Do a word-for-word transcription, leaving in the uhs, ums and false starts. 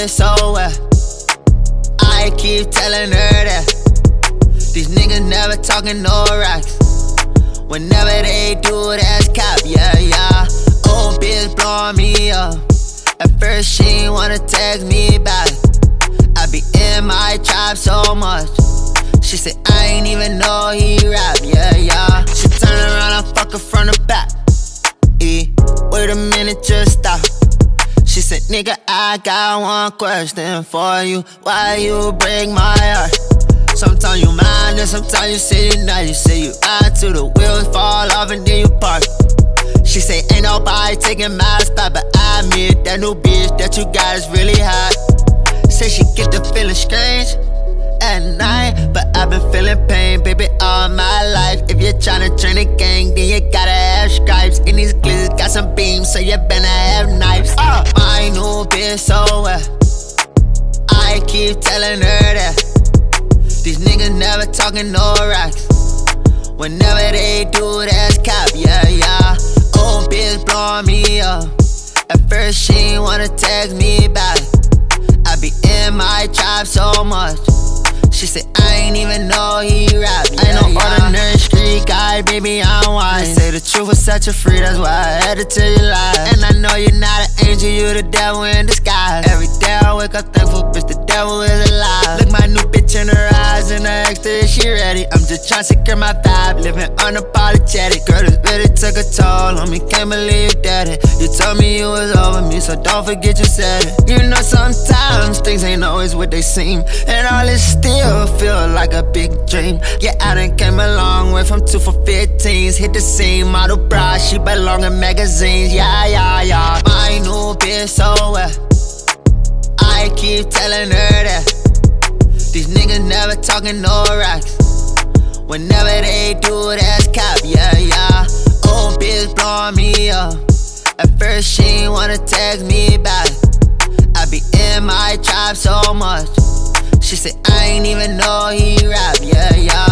bitch so well. I keep telling her that these niggas never talking no racks. Whenever they do, that's cap, yeah, yeah. Old bitch blowing me up. At first she ain't wanna text me back. I be in my trap so much. She said I ain't even know he rap, yeah, yeah. She turn around and fuck her from the back. E, wait a minute, just stop. She said, nigga, I got one question for you. Why you break my heart? Sometimes you mad and sometimes you say you not. You say you ride till the wheels fall off and then you park. She say ain't nobody taking my spot, but I admit that new bitch that you got is really hot. Say she get the feeling strange at night, but I've been feeling pain, baby, all my life. If you're tryna train a gang, then you gotta have stripes. And these glitters got some beams, so you better have knives. uh, My new bitch so well. I keep telling her that these niggas never talking no racks. Whenever they do, that's cap, yeah, yeah. Old bitch blowing me up. At first she ain't wanna text me back. I be in my trap so much. She said I ain't even know he rap, yeah, I ain't no yeah. ordinary street guy, baby, I'm wise. They say the truth will set you free, that's why I had to tell you lies. And I know you're not an angel, you the devil in disguise. Every day I wake up thankful, bitch, the devil is alive. Look my new bitch in her eyes and I asked her if she ready. I'm just tryna secure my vibe, living unapologetic. Girl, this really took a toll on me, can't believe you did it. You told me you was over me, so don't forget you said it. You know sometimes things ain't always what they seem, and all this still feel like a big dream. Yeah, I done came a long way from two for fifteens. Hit the scene, model bra, she belong in magazines. Yeah, yeah, yeah. My new bitch so well. I keep telling her that these niggas never talking no racks. Whenever they do, that's cap, yeah, yeah. Old bitch blowing me up. At first she ain't wanna text me back. I be in my trap so much. She said I ain't even know he rap, yeah, yeah.